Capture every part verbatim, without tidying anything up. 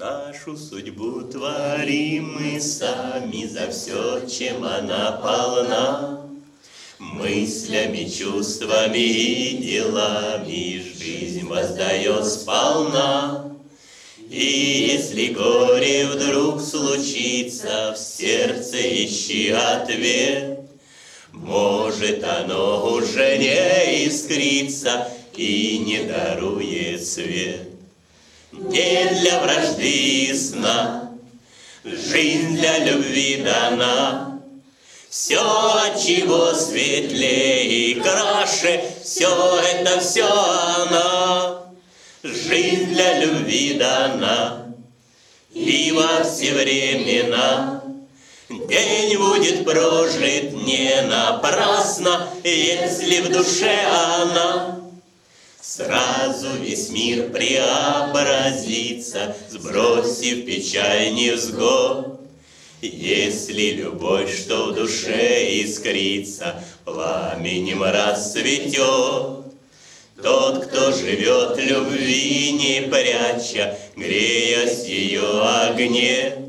Нашу судьбу творим мы сами, за все, чем она полна. Мыслями, чувствами и делами жизнь воздает сполна. И если горе вдруг случится, в сердце ищи ответ. Может, оно уже не искрится и не дарует свет. Не для вражды и сна, жизнь для любви дана. Все, чего светлее и краше, все это все она. Жизнь для любви дана, и во все времена день будет прожит не напрасно, если в душе она. Сразу весь мир преобразится, сбросив печаль невзгод. Если любовь, что в душе искрится, пламенем расцветет. Тот, кто живет любви не пряча, греясь ее огне,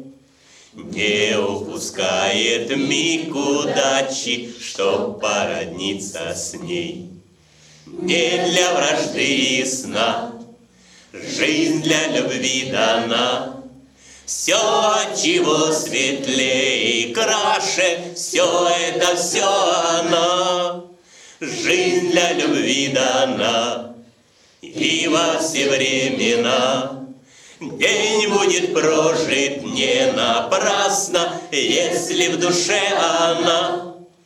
не упускает миг удачи, чтоб породниться с ней. Не для вражды и сна, жизнь для любви дана. Все, чего светлее и краше, все это все она. Жизнь для любви дана, и во все времена день будет прожит не напрасно, если в душе она.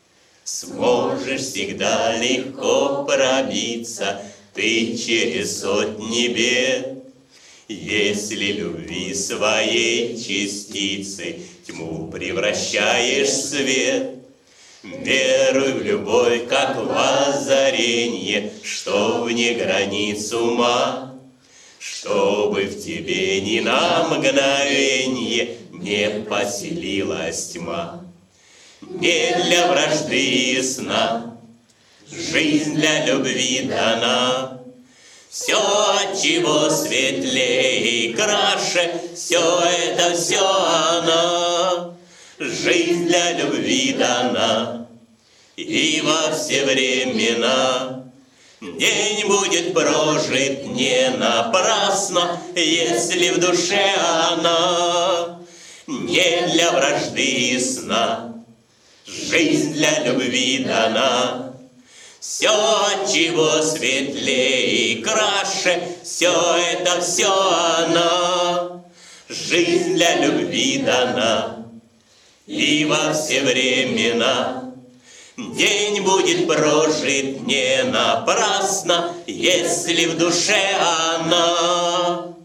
Сможешь всегда легко пробиться ты через сотни бед, если любви своей частицы тьму превращаешь в свет. Веруй в любовь, как в озаренье, что вне границ ума, чтобы в тебе ни на мгновенье не поселилась тьма. Не для вражды и сна, жизнь для любви дана. Все, чего светлее и краше, все это все она. Жизнь для любви дана, и во все времена день будет прожит не напрасно, если в душе она. Не для вражды и сна, жизнь для любви дана. Все, чего светлее и краше, все это все она. Жизнь для любви дана, и во все времена день будет прожит не напрасно, если в душе она.